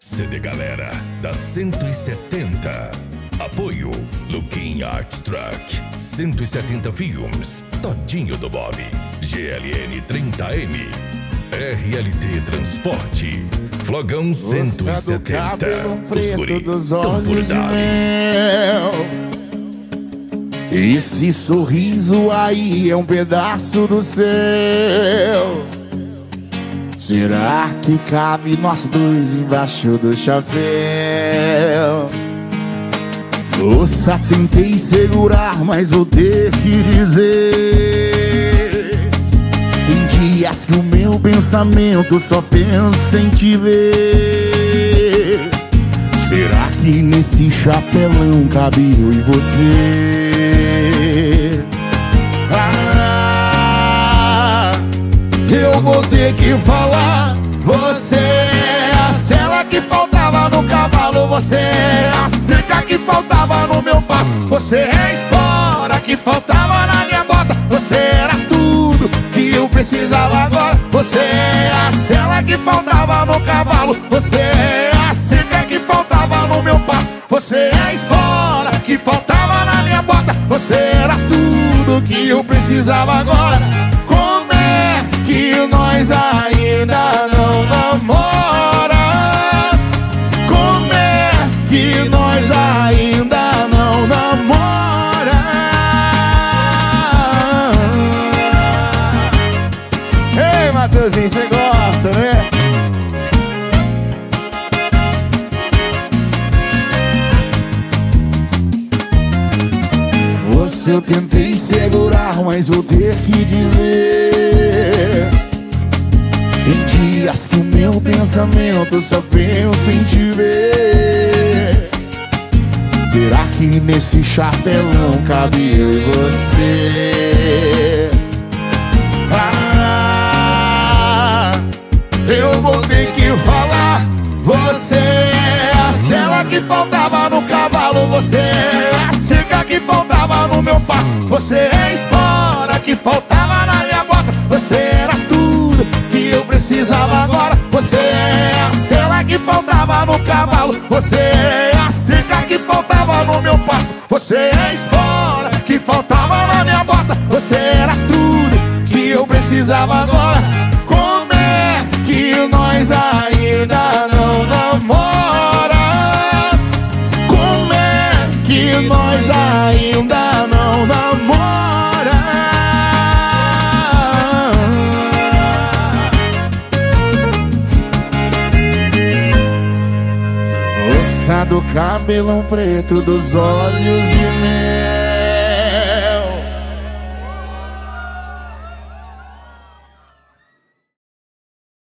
CD Galera da 170. Apoio Luquinha Art Truck, 170 Filmes, Todinho do Bob, GLN 30M, RLT Transporte, Flogão 170. Os guri tão por dali. Esse sorriso aí é um pedaço do céu. Será que cabe nós dois embaixo do chapéu? Moça, tentei segurar, mas vou ter que dizer, em dias que o meu pensamento só pensa em te ver. Será que nesse chapelão cabe eu e você? Eu vou ter que falar. Você é a sela que faltava no cavalo. Você é a cerca que faltava no meu passo. Você é a espora que faltava na minha bota. Você era tudo que eu precisava agora. Você é a sela que faltava no cavalo. Você é a cerca que faltava no meu passo. Você é a espora que faltava na minha bota. Você era tudo que eu precisava agora. Como é que nós ainda não namora? Como é que nós ainda não namora? Ei, Matheusinho, você gosta, né? Você eu tentei segurar, mas vou ter que dizer, em dias que o meu pensamento só pensa em te ver. Será que nesse chapelão cabe eu e você? Eu vou ter que falar. Você é a sela que faltava no cavalo. Você é a cerca que faltava no meu passo. Você é a espora que faltava na minha bota. Você era tudo que eu precisava agora. Você é a sela que faltava no cavalo. Você é a cerca que faltava no meu passo. Você é a espora que faltava na minha bota. Você era tudo que eu precisava agora. Como é que nós ainda não namora? Como é que nós ainda não namora? Moça do cabelão preto, dos olhos de mel,